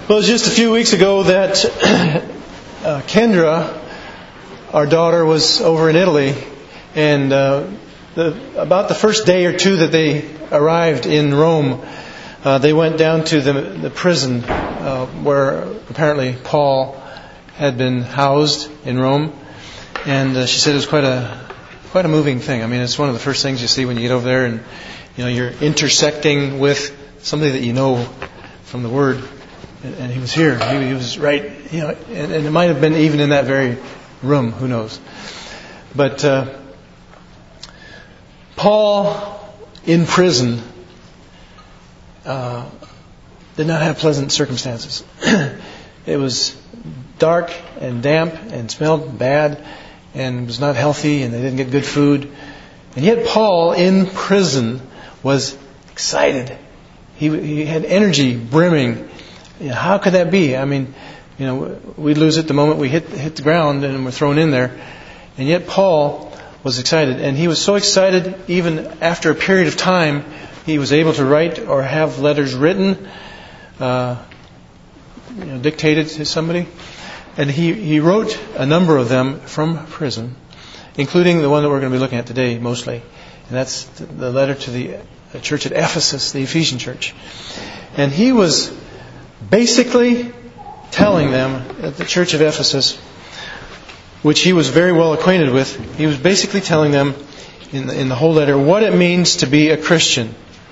Well, it was just a few weeks ago that Kendra, our daughter, was over in Italy, and about the first day or two that they arrived in Rome, they went down to the prison where apparently Paul had been housed in Rome, and she said it was quite a moving thing. I mean, it's one of the first things you see when you get over there, and you're intersecting with somebody that you know from the Word. And he was here. He was right. And it might have been even in that very room. Who knows? But Paul in prison did not have pleasant circumstances. It was dark and damp and smelled bad and was not healthy, and they didn't get good food. And yet Paul in prison was excited. He had energy brimming. How could that be? I mean, we lose it the moment we hit the ground and we're thrown in there. And yet Paul was excited. And he was so excited, even after a period of time, he was able to write or have letters written, dictated to somebody. And he wrote a number of them from prison, including the one that we're going to be looking at today mostly. And that's the letter to the church at Ephesus, the Ephesian church. And he was basically telling them at the church of Ephesus, which he was very well acquainted with, he was basically telling them in the whole letter what it means to be a Christian.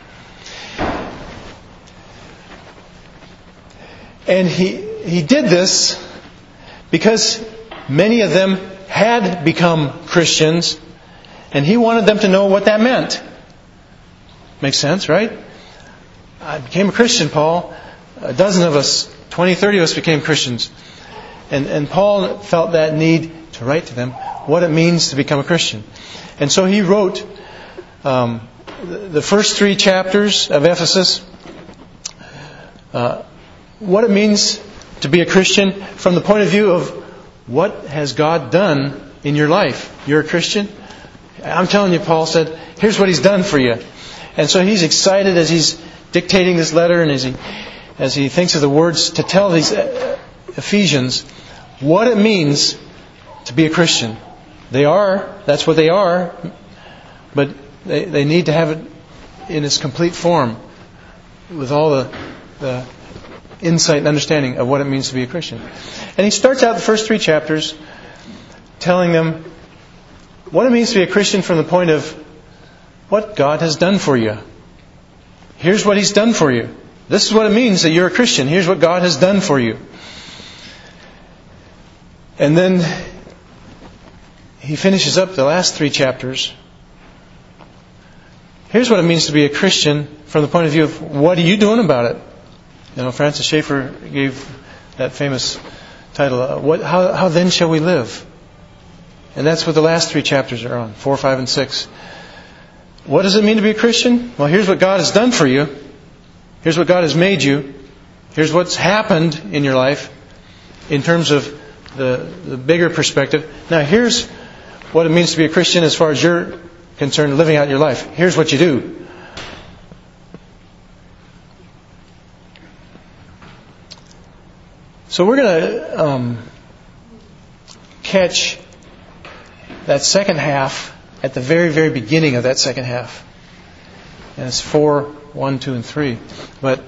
And he did this because many of them had become Christians, and he wanted them to know what that meant. Makes sense, right? I became a Christian, Paul. A dozen of us, 20, 30 of us became Christians. And Paul felt that need to write to them what it means to become a Christian. And so he wrote the first 3 chapters of Ephesus, what it means to be a Christian from the point of view of what has God done in your life. You're a Christian? I'm telling you, Paul said, here's what He's done for you. And so he's excited as he's dictating this letter and as he thinks of the words to tell these Ephesians what it means to be a Christian. That's what they are, but they need to have it in its complete form with all the insight and understanding of what it means to be a Christian. And he starts out the first 3 chapters telling them what it means to be a Christian from the point of what God has done for you. Here's what He's done for you. This is what it means that you're a Christian. Here's what God has done for you. And then he finishes up the last 3 chapters. Here's what it means to be a Christian from the point of view of what are you doing about it? Francis Schaeffer gave that famous title, How then shall we live? And that's what the last 3 chapters are on, 4, 5, and 6. What does it mean to be a Christian? Well, here's what God has done for you. Here's what God has made you. Here's what's happened in your life in terms of the bigger perspective. Now, here's what it means to be a Christian as far as you're concerned, living out your life. Here's what you do. So we're going to catch that second half at the very, very beginning of that second half. And it's 4, 1, 2, and 3. But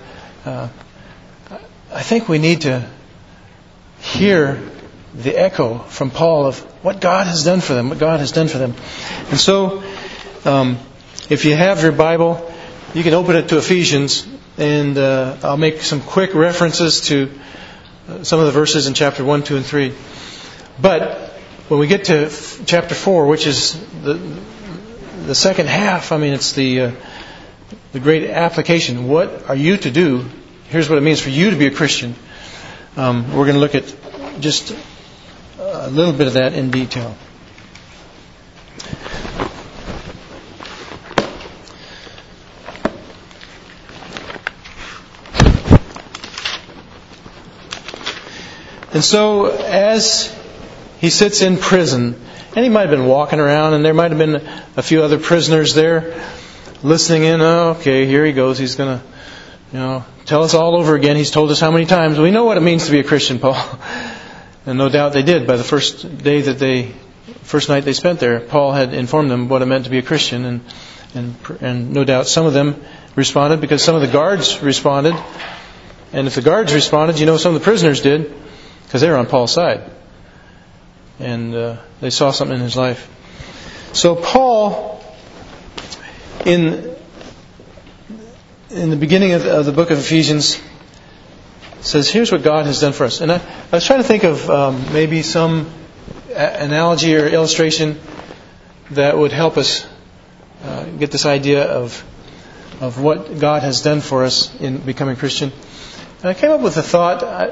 I think we need to hear the echo from Paul of what God has done for them, what God has done for them. And so, if you have your Bible, you can open it to Ephesians, and I'll make some quick references to some of the verses in chapter 1, 2, and 3. But when we get to chapter 4, which is the second half, it's the great application. What are you to do? Here's what it means for you to be a Christian. We're going to look at just a little bit of that in detail. And so, as he sits in prison, and he might have been walking around, and there might have been a few other prisoners there listening in. Oh, okay, here he goes. He's going to tell us all over again. He's told us how many times. We know what it means to be a Christian, Paul. And no doubt they did. By the first night they spent there, Paul had informed them what it meant to be a Christian. And no doubt some of them responded because some of the guards responded. And if the guards responded, some of the prisoners did because they were on Paul's side. And they saw something in his life. So Paul, in the beginning of the book of Ephesians, says, here's what God has done for us. And I was trying to think of maybe some analogy or illustration that would help us get this idea of what God has done for us in becoming Christian. And I came up with the thought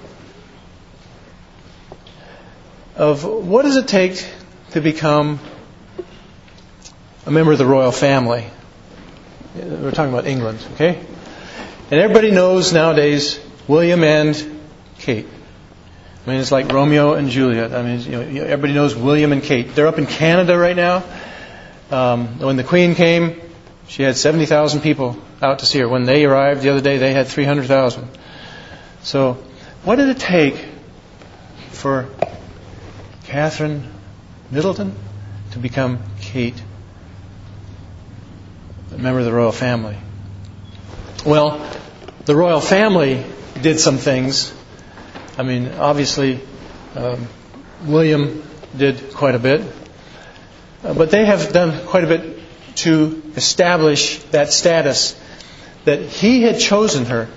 of what does it take to become a member of the royal family. We're talking about England, okay? And everybody knows nowadays William and Kate. I mean, it's like Romeo and Juliet. I mean, everybody knows William and Kate. They're up in Canada right now. When the Queen came, she had 70,000 people out to see her. When they arrived the other day, they had 300,000. So, what did it take for Catherine Middleton to become Kate, a member of the royal family? Well, the royal family did some things. I mean, obviously, William did quite a bit. But they have done quite a bit to establish that status that he had chosen her.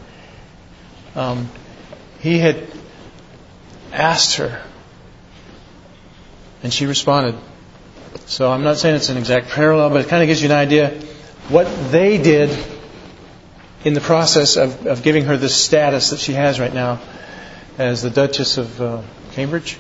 He had asked her, and she responded. So I'm not saying it's an exact parallel, but it kind of gives you an idea what they did in the process of giving her this status that she has right now as the Duchess of Cambridge,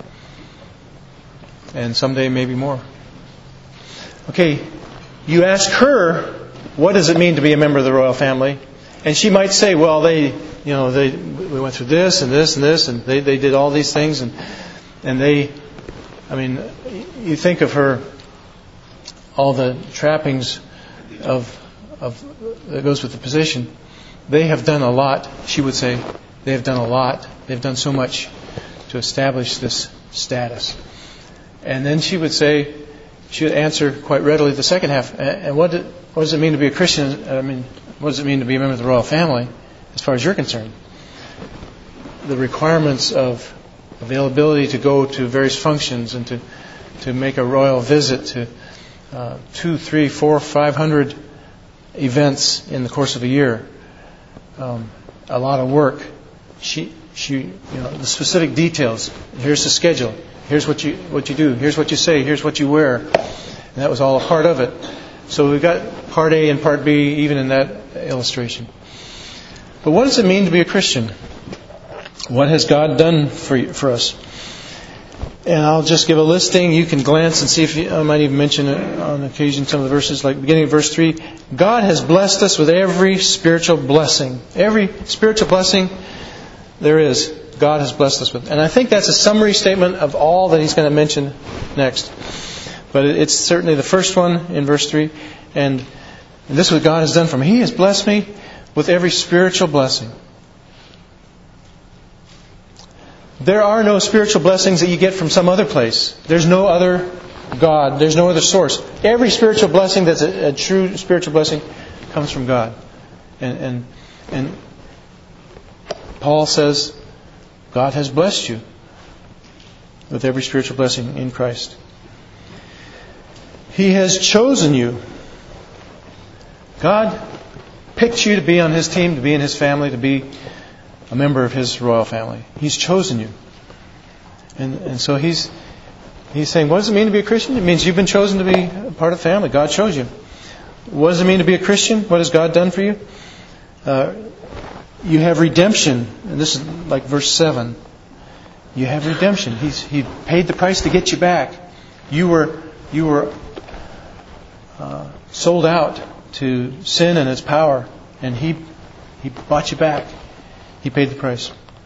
and someday maybe more. Okay, you ask her, what does it mean to be a member of the royal family? And she might say, well, we went through this and this and this, and they did all these things, and you think of her, all the trappings of that goes with the position. They have done a lot, she would say. They have done a lot. They've done so much to establish this status. And then she would say, she would answer quite readily the second half. And what does it mean to be a Christian? I mean, what does it mean to be a member of the royal family, as far as you're concerned? The requirements of availability to go to various functions and to make a royal visit to 200, 300, 400, 500 events in the course of a year. A lot of work. She the specific details. Here's the schedule. Here's what you do. Here's what you say. Here's what you wear. And that was all a part of it. So we've got part A and part B even in that illustration. But what does it mean to be a Christian? What has God done for us? And I'll just give a listing. You can glance and see if I might even mention it on occasion some of the verses, like beginning of verse 3. God has blessed us with every spiritual blessing. Every spiritual blessing there is, God has blessed us with. And I think that's a summary statement of all that He's going to mention next. But it's certainly the first one in verse 3. And this is what God has done for me. He has blessed me with every spiritual blessing. There are no spiritual blessings that you get from some other place. There's no other God. There's no other source. Every spiritual blessing that's a true spiritual blessing comes from God. And Paul says, God has blessed you with every spiritual blessing in Christ. He has chosen you. God picked you to be on His team, to be in His family, to be a member of His royal family. He's chosen you. And so He's saying, what does it mean to be a Christian? It means you've been chosen to be a part of the family. God chose you. What does it mean to be a Christian? What has God done for you? You have redemption. And this is like verse 7. You have redemption. He paid the price to get you back. You were sold out to sin and its power. And He bought you back. He paid the price.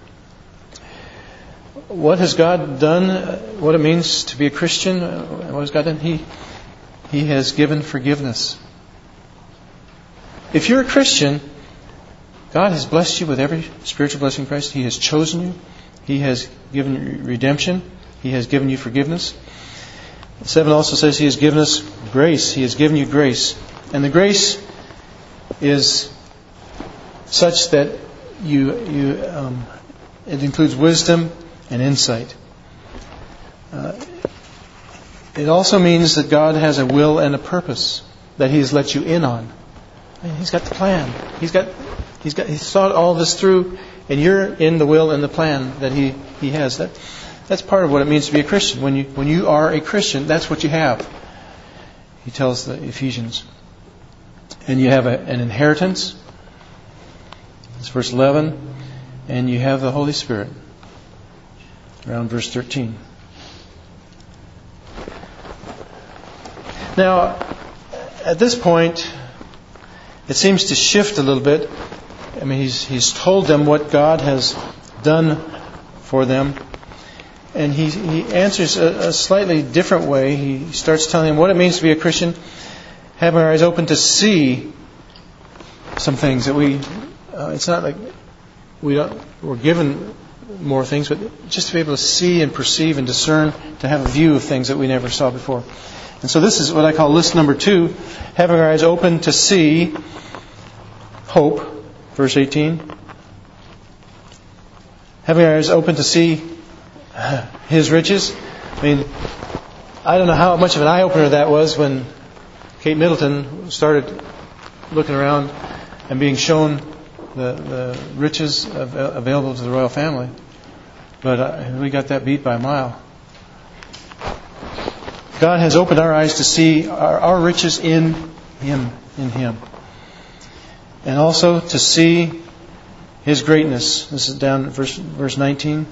What has God done? What it means to be a Christian? What has God done? He has given forgiveness. If you're a Christian, God has blessed you with every spiritual blessing in Christ. He has chosen you. He has given you redemption. He has given you forgiveness. 7 also says He has given us grace. He has given you grace. And the grace is such that it includes wisdom and insight. It also means that God has a will and a purpose that He has let you in on. He's got the plan. He's thought all this through, and you're in the will and the plan that He has. That's part of what it means to be a Christian. When you are a Christian, that's what you have. He tells the Ephesians. And you have an inheritance. That's verse 11. And you have the Holy Spirit. Around verse 13. Now, at this point, it seems to shift a little bit. I mean, he's told them what God has done for them. And he answers a slightly different way. He starts telling them what it means to be a Christian, having our eyes open to see some things that it's not like we're given more things, but just to be able to see and perceive and discern, to have a view of things that we never saw before. And so this is what I call list number 2, having our eyes open to see hope, verse 18. Having our eyes open to see His riches. I mean, I don't know how much of an eye-opener that was when Kate Middleton started looking around and being shown the riches available to the royal family. But we got that beat by a mile. God has opened our eyes to see our riches in Him. And also to see His greatness. This is down at verse 19.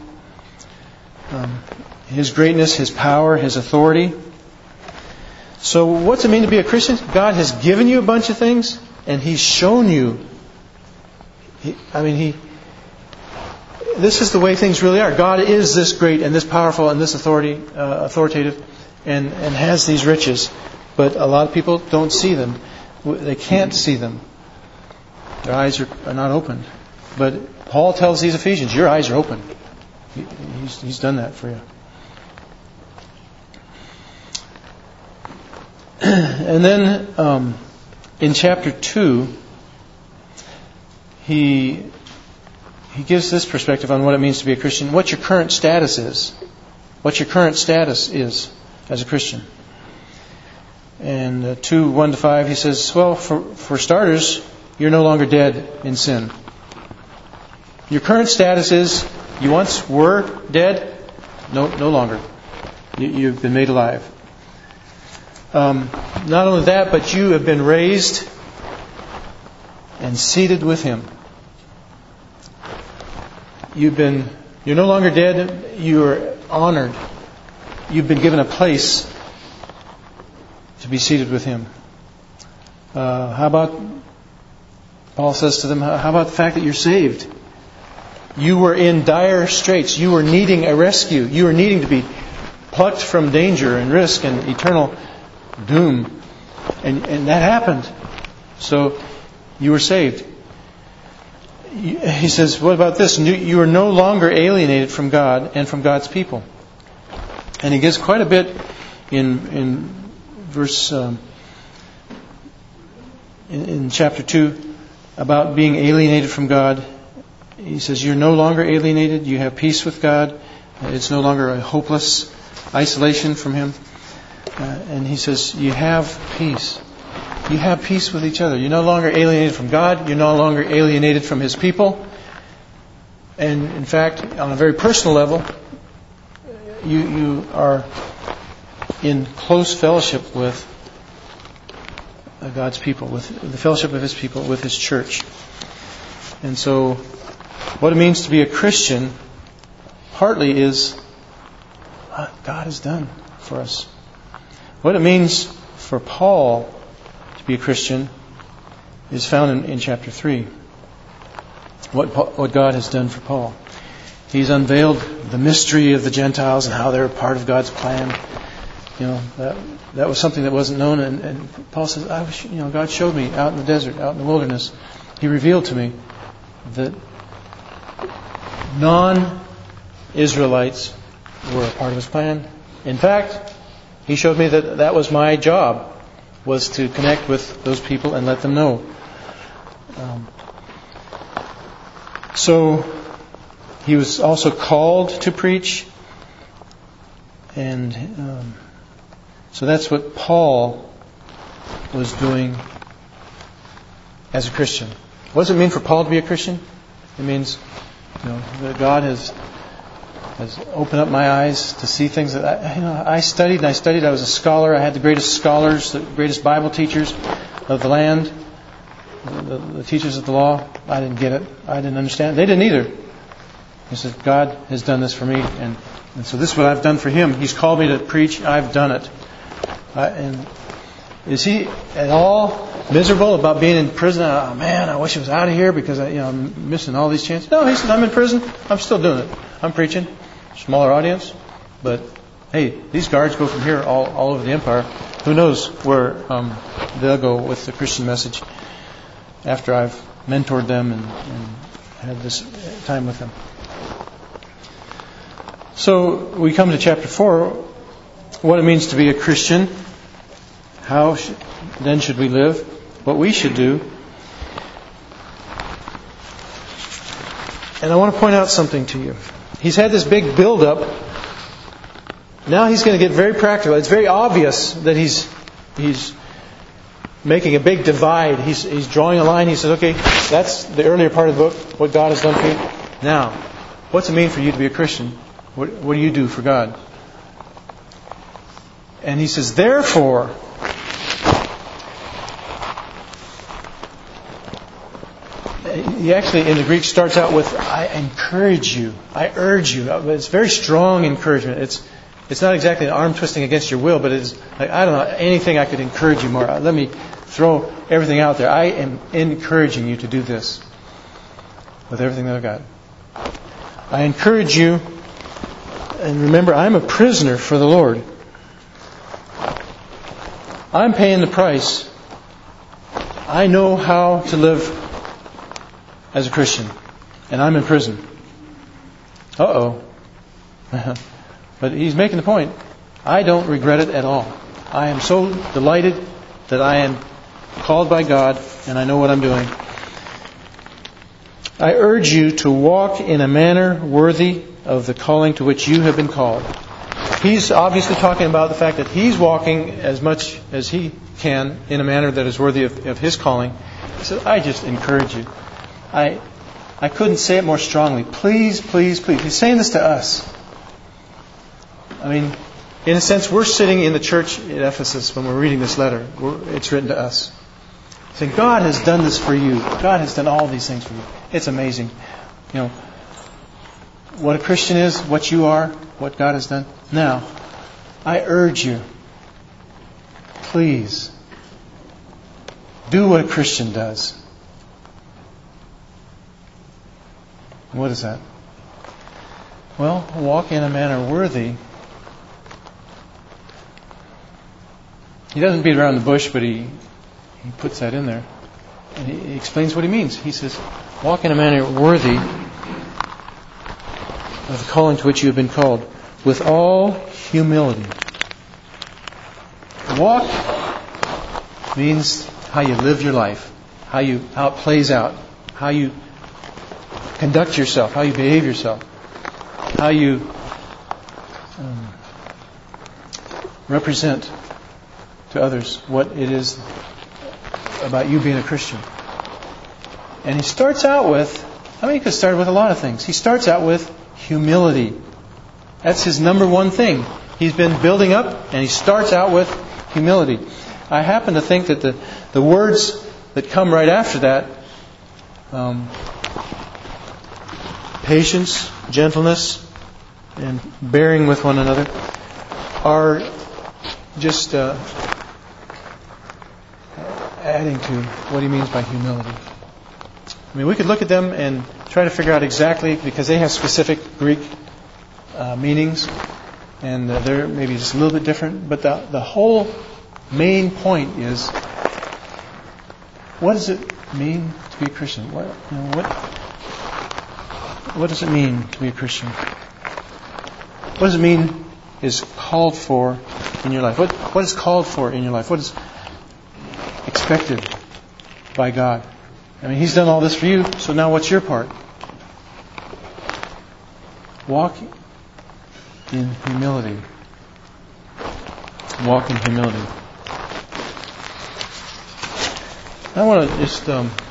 His greatness, His power, His authority. So what's it mean to be a Christian? God has given you a bunch of things, and He's shown you. This is the way things really are. God is this great and this powerful and this authoritative and has these riches. But a lot of people don't see them. They can't see them. Their eyes are not opened. But Paul tells these Ephesians, your eyes are open. He's done that for you. And then in chapter 2, he gives this perspective on what it means to be a Christian. What your current status is. What your current status is as a Christian. And 2:1-5, he says, well, for starters, you're no longer dead in sin. Your current status is, you once were dead, no longer. You've been made alive. Not only that, but you have been raised and seated with Him. You're no longer dead, you are honored. You've been given a place to be seated with Him. How about, Paul says to them, how about the fact that you're saved? You were in dire straits. You were needing a rescue. You were needing to be plucked from danger and risk and eternal doom. And that happened. So you were saved. He says, what about this? You are no longer alienated from God and from God's people. And he gives quite a bit in verse in chapter 2 about being alienated from God. He says, you're no longer alienated. You have peace with God. It's no longer a hopeless isolation from Him. And he says, you have peace. You have peace with each other. You're no longer alienated from God. You're no longer alienated from His people. And in fact, on a very personal level, you are in close fellowship with God's people, with the fellowship of His people, with His church. And so, what it means to be a Christian, partly is what God has done for us. What it means for Paul to be a Christian is found in chapter 3. What God has done for Paul. He's unveiled the mystery of the Gentiles and how they're part of God's plan. That was something that wasn't known. And Paul says, God showed me out in the desert, out in the wilderness. He revealed to me that non-Israelites were a part of His plan. In fact, He showed me that that was my job, was to connect with those people and let them know. So he was also called to preach, and so that's what Paul was doing as a Christian. What does it mean for Paul to be a Christian? It means, that God has opened up my eyes to see things that I studied and I studied. I was a scholar. I had the greatest scholars, the greatest Bible teachers of the land, the teachers of the law. I didn't get it. I didn't understand it. They didn't either. He said, God has done this for me, and so this is what I've done for Him. He's called me to preach. I've done it. And is he at all miserable about being in prison? Oh man, I wish I was out of here because I'm missing all these chances. No, he said, I'm in prison. I'm still doing it. I'm preaching. Smaller audience, but hey, these guards go from here all over the empire. Who knows where they'll go with the Christian message after I've mentored them and had this time with them. So we come to chapter 4, what it means to be a Christian. How then should we live? What we should do. And I want to point out something to you. He's had this big build-up. Now he's going to get very practical. It's very obvious that he's making a big divide. He's drawing a line. He says, okay, that's the earlier part of the book, what God has done for you. Now, what's it mean for you to be a Christian? What do you do for God? And he says, therefore, he actually in the Greek starts out with, I encourage you, I urge you. It's very strong encouragement. It's not exactly an arm twisting against your will, but it's like, I don't know, anything I could encourage you more. Let me throw everything out there. I am encouraging you to do this with everything that I've got. I encourage you, and remember, I'm a prisoner for the Lord. I'm paying the price. I know how to live as a Christian, and I'm in prison. Uh-oh. But he's making the point. I don't regret it at all. I am so delighted that I am called by God, and I know what I'm doing. I urge you to walk in a manner worthy of the calling to which you have been called. He's obviously talking about the fact that he's walking as much as he can in a manner that is worthy of his calling. He says, I just encourage you. I couldn't say it more strongly. Please, please, please. He's saying this to us. I mean, in a sense, we're sitting in the church at Ephesus when we're reading this letter. It's written to us. Saying, God has done this for you. God has done all these things for you. It's amazing. What a Christian is, what you are, what God has done. Now, I urge you, please, do what a Christian does. What is that? Well, walk in a manner worthy. He doesn't beat around the bush, but he puts that in there. And he explains what he means. He says, walk in a manner worthy of the calling to which you have been called, with all humility. Walk means how you live your life, how it plays out, how you conduct yourself, how you behave yourself, how you represent to others what it is about you being a Christian. And he starts out with, he could start with a lot of things. He starts out with humility. That's his number one thing. He's been building up, and he starts out with humility. I happen to think that the words that come right after that, patience, gentleness, and bearing with one another, are just adding to what he means by humility. I mean, we could look at them and try to figure out exactly, because they have specific Greek meanings, and they're maybe just a little bit different. But the whole main point is, what does it mean to be a Christian? what does it mean to be a Christian? What does it mean is called for in your life? What is called for in your life? What is expected by God? I mean, He's done all this for you, so now what's your part? Walk in humility. Walk in humility. I want to just,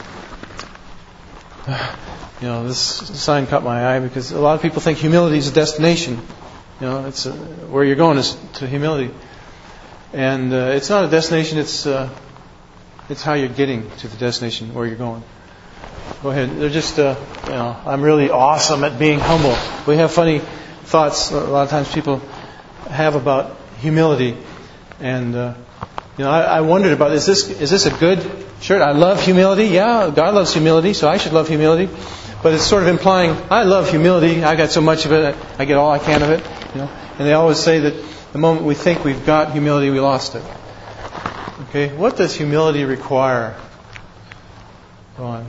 this sign caught my eye because a lot of people think humility is a destination. It's where you're going is to humility, and it's not a destination. It's how you're getting to the destination where you're going. Go ahead. They're just, I'm really awesome at being humble. We have funny thoughts a lot of times people have about humility, and I wondered about is this a good shirt? I love humility. Yeah, God loves humility, so I should love humility. But it's sort of implying I love humility. I got so much of it. I get all I can of it. And they always say that the moment we think we've got humility, we lost it. Okay, what does humility require? Go on.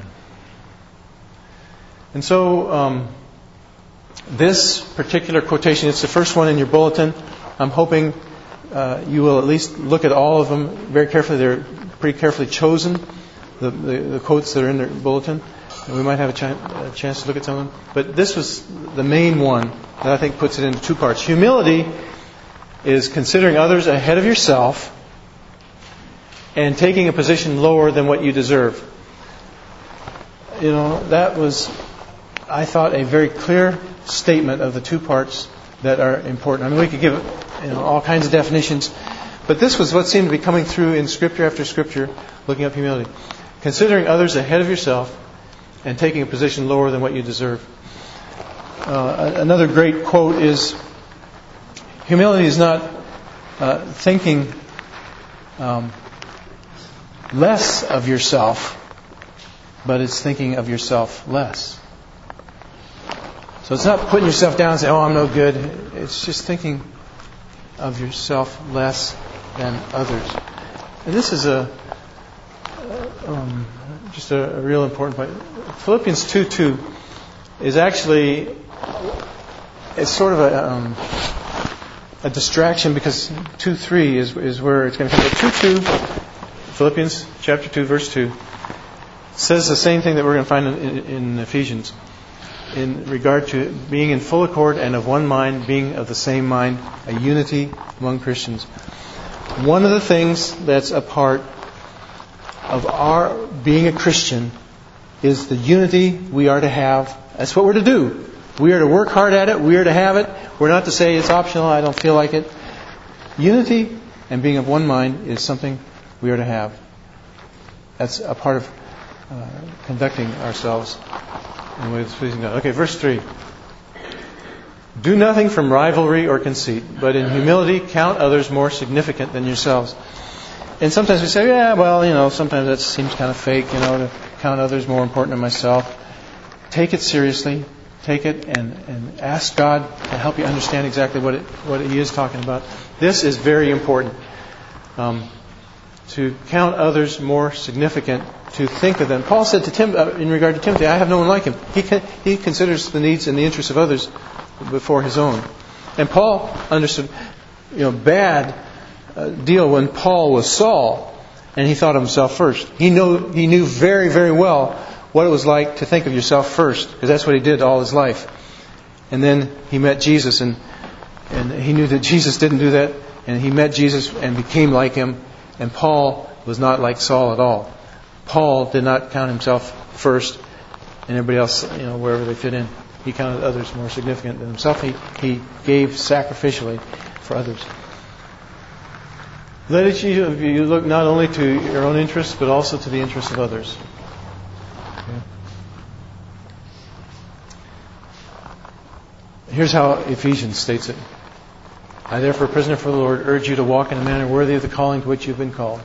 And so this particular quotation, it's the first one in your bulletin. I'm hoping you will at least look at all of them very carefully. They're pretty carefully chosen, the quotes that are in the bulletin. And we might have a chance to look at some of them. But this was the main one that I think puts it into two parts. Humility is considering others ahead of yourself and taking a position lower than what you deserve. That was, I thought, a very clear statement of the two parts that are important. I mean, we could give all kinds of definitions, but this was what seemed to be coming through in Scripture after Scripture, looking up humility. Considering others ahead of yourself and taking a position lower than what you deserve. Another great quote is, humility is not thinking less of yourself, but it's thinking of yourself less. So it's not putting yourself down and saying, I'm no good. It's just thinking of yourself less than others. And this is just a real important point. Philippians 2:2 is actually, it's sort of a distraction because 2:3 is where it's going to come. But 2:2, Philippians chapter 2, verse 2, says the same thing that we're going to find in Ephesians in regard to being in full accord and of one mind, being of the same mind, a unity among Christians. One of the things that's a part of our being a Christian is the unity we are to have. That's what we're to do. We are to work hard at it. We are to have it. We're not to say it's optional, I don't feel like it. Unity and being of one mind is something we are to have. That's a part of conducting ourselves in the way that's pleasing God. Okay, verse 3. Do nothing from rivalry or conceit, but in humility count others more significant than yourselves. And sometimes we say, sometimes that seems kind of fake, to count others more important than myself. Take it seriously. Take it and ask God to help you understand exactly what He is talking about. This is very important. To count others more significant, to think of them. Paul said to Tim, in regard to Timothy, I have no one like him. He considers the needs and the interests of others before his own. And Paul understood, bad deal when Paul was Saul, and he thought of himself first. He knew very, very well what it was like to think of yourself first, because that's what he did all his life. And then he met Jesus, and he knew that Jesus didn't do that, and he met Jesus and became like Him. And Paul was not like Saul at all. Paul did not count himself first, and everybody else, wherever they fit in. He counted others more significant than himself. He gave sacrificially for others. Let each of you look not only to your own interests, but also to the interests of others. Okay. Here's how Ephesians states it. I, therefore, prisoner for the Lord, urge you to walk in a manner worthy of the calling to which you've been called.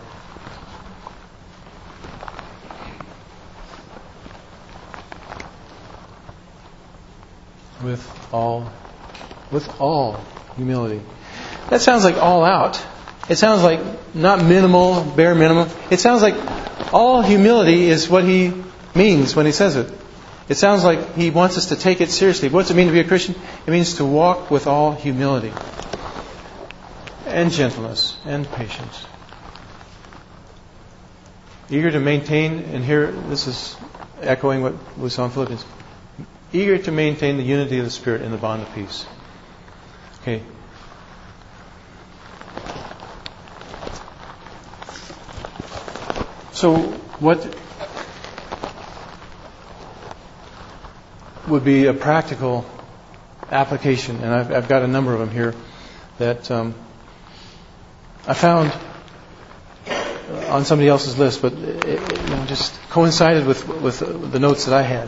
With all humility. That sounds like all out. It sounds like not minimal, bare minimum. It sounds like all humility is what he means when he says it. It sounds like he wants us to take it seriously. What's it mean to be a Christian? It means to walk with all humility and gentleness and patience. Eager to maintain, and here this is echoing what we saw in Philippians, eager to maintain the unity of the Spirit in the bond of peace. Okay. So what would be a practical application? And I've got a number of them here that I found on somebody else's list, but it just coincided with the notes that I had.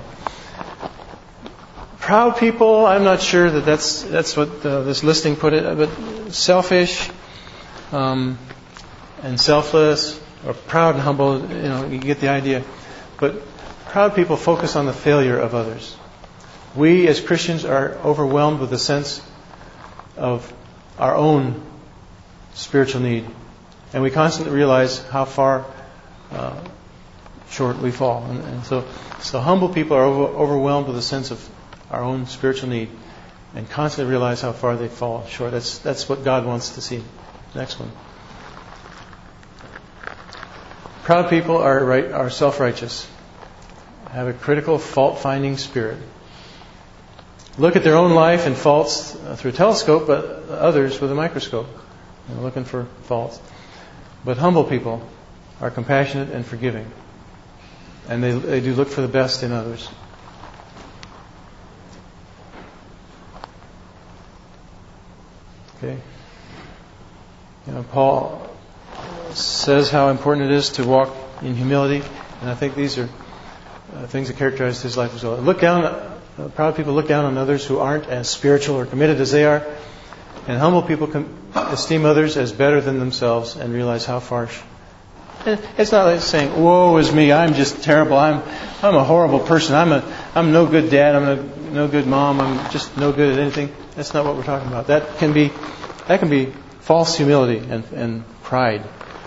Proud people, I'm not sure that's what this listing put it, but selfish and selfless, or proud and humble, you get the idea. But proud people focus on the failure of others. We as Christians are overwhelmed with a sense of our own spiritual need. And we constantly realize how far short we fall. And so humble people are overwhelmed with a sense of our own spiritual need and constantly realize how far they fall short. That's what God wants to see. Next one. Proud people are self-righteous, have a critical fault-finding spirit. Look at their own life and faults through a telescope, but others with a microscope, looking for faults. But humble people are compassionate and forgiving, and they do look for the best in others. Okay. Paul says how important it is to walk in humility, and I think these are things that characterize his life as well. Proud people look down on others who aren't as spiritual or committed as they are, and humble people esteem others as better than themselves and realize how far. It's not like saying, "Woe is me! I'm just terrible. I'm a horrible person. I'm no good dad. I'm no good mom. I'm just no good at anything." That's not what we're talking about. That can be false humility and pride.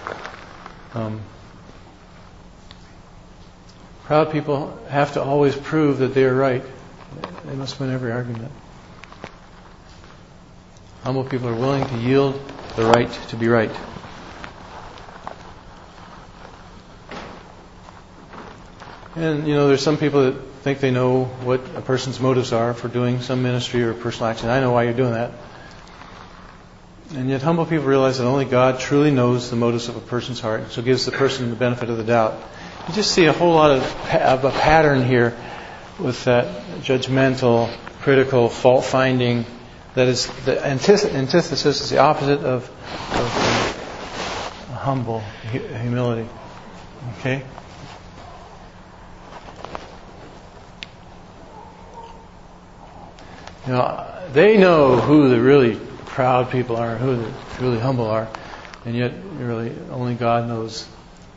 Proud people have to always prove that they are right. They must win every argument. Humble people are willing to yield the right to be right. And, there's some people that think they know what a person's motives are for doing some ministry or personal action. I know why you're doing that. And yet humble people realize that only God truly knows the motives of a person's heart, so gives the person the benefit of the doubt. You just see a whole lot of a pattern here with that judgmental, critical, fault-finding. That is, the antithesis is the opposite of humble humility. Okay? They know who the really proud people are, who the truly humble are, and yet really only God knows.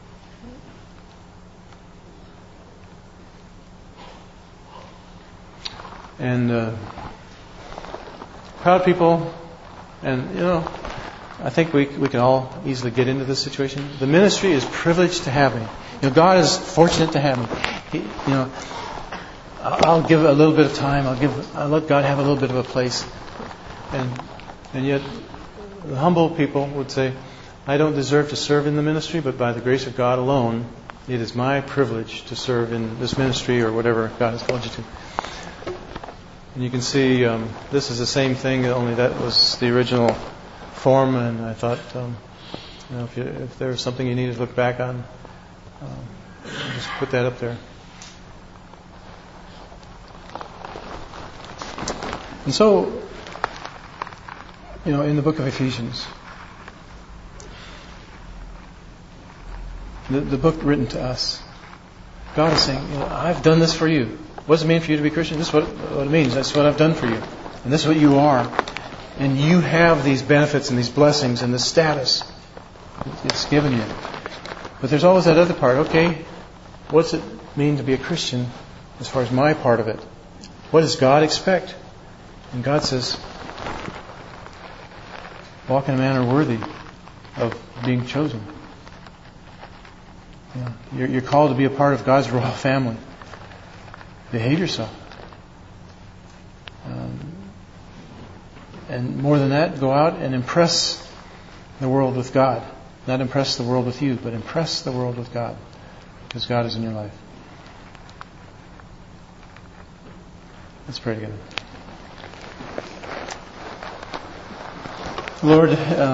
And proud people, and I think we can all easily get into this situation. The ministry is privileged to have me. God is fortunate to have me. I'll give a little bit of time. I'll let God have a little bit of a place. And yet, the humble people would say, I don't deserve to serve in the ministry, but by the grace of God alone, it is my privilege to serve in this ministry or whatever God has called you to. And you can see this is the same thing, only that was the original form. And I thought, if there was something you needed to look back on, just put that up there. And so, in the book of Ephesians, the book written to us, God is saying, I've done this for you. What does it mean for you to be Christian? This is what it means. That's what I've done for you. And this is what you are. And you have these benefits and these blessings and this status. It's given you. But there's always that other part. Okay, what's it mean to be a Christian as far as my part of it? What does God expect? And God says, walk in a manner worthy of being chosen. You're called to be a part of God's royal family. behave yourself. And more than that, go out and impress the world with God. Not impress the world with you, but impress the world with God. Because God is in your life. Let's pray together. Lord,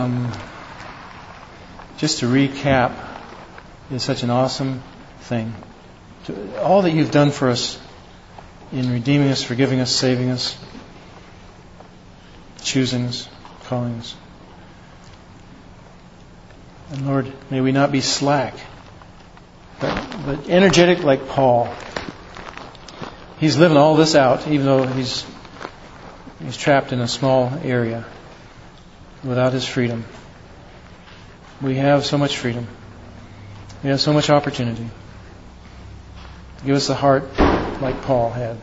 just to recap, it's such an awesome thing. All that you've done for us in redeeming us, forgiving us, saving us, choosing us, calling us. And Lord, may we not be slack, but energetic like Paul. He's living all this out, even though he's trapped in a small area without his freedom. We have so much freedom. We have so much opportunity. Give us a heart like Paul had.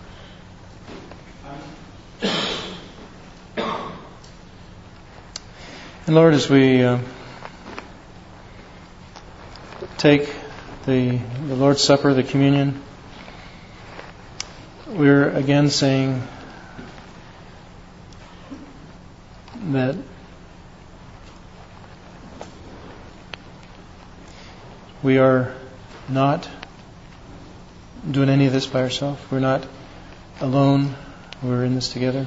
And Lord, as we take the Lord's Supper, the communion, we're again saying that we are not doing any of this by ourselves. We're not alone. We're in this together.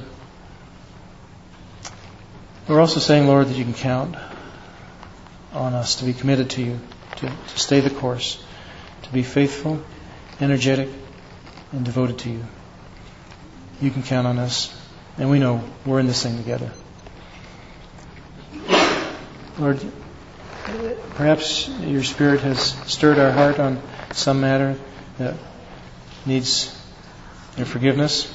We're also saying, Lord, that you can count on us to be committed to you, to stay the course, to be faithful, energetic, and devoted to you. You can count on us, and we know we're in this thing together. Lord, perhaps your Spirit has stirred our heart on some matter that needs your forgiveness,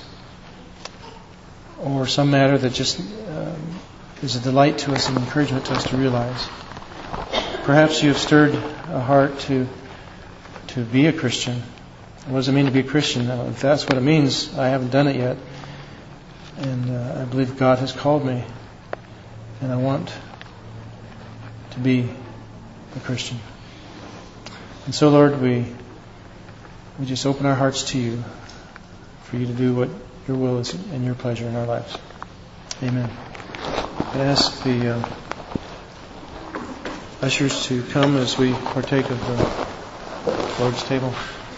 or some matter that just is a delight to us and encouragement to us to realize. Perhaps you have stirred a heart to be a Christian. What does it mean to be a Christian? If that's what it means, I haven't done it yet. And I believe God has called me. And I want to be a Christian. And so, Lord, we just open our hearts to you for you to do what your will is and your pleasure in our lives. Amen. I ask the ushers to come as we partake of the Lord's table.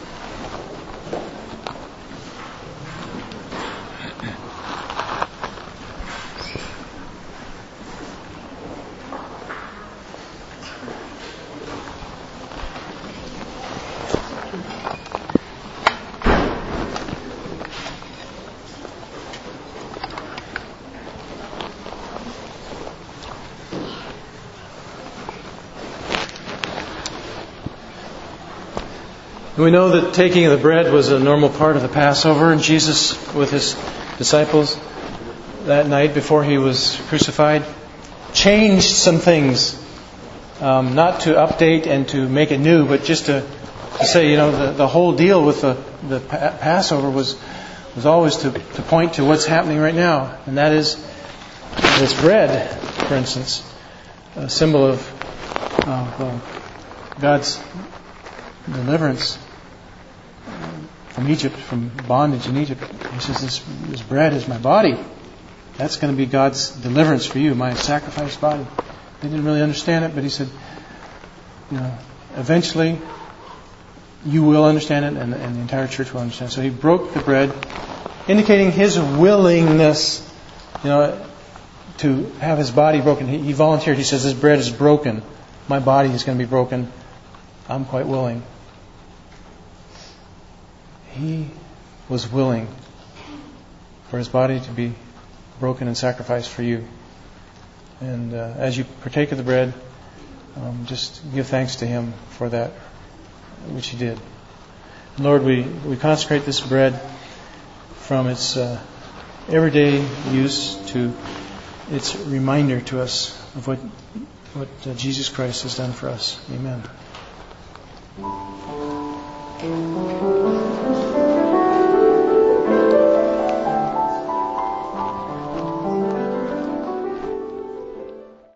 We know that taking of the bread was a normal part of the Passover, and Jesus, with his disciples that night before he was crucified, changed some things, not to update and to make it new, but just to say, the whole deal with the Passover was always to point to what's happening right now, and that is this bread, for instance, a symbol of God's deliverance from Egypt, from bondage in Egypt. He says, this bread is my body. That's going to be God's deliverance for you, my sacrificed body. They didn't really understand it, but he said, eventually you will understand it, and the entire church will understand. So he broke the bread, indicating his willingness, to have his body broken. He volunteered. He says, this bread is broken. My body is going to be broken. I'm quite willing. He was willing for his body to be broken and sacrificed for you. And as you partake of the bread, just give thanks to him for that which he did. Lord, we consecrate this bread from its everyday use to its reminder to us of what Jesus Christ has done for us. Amen.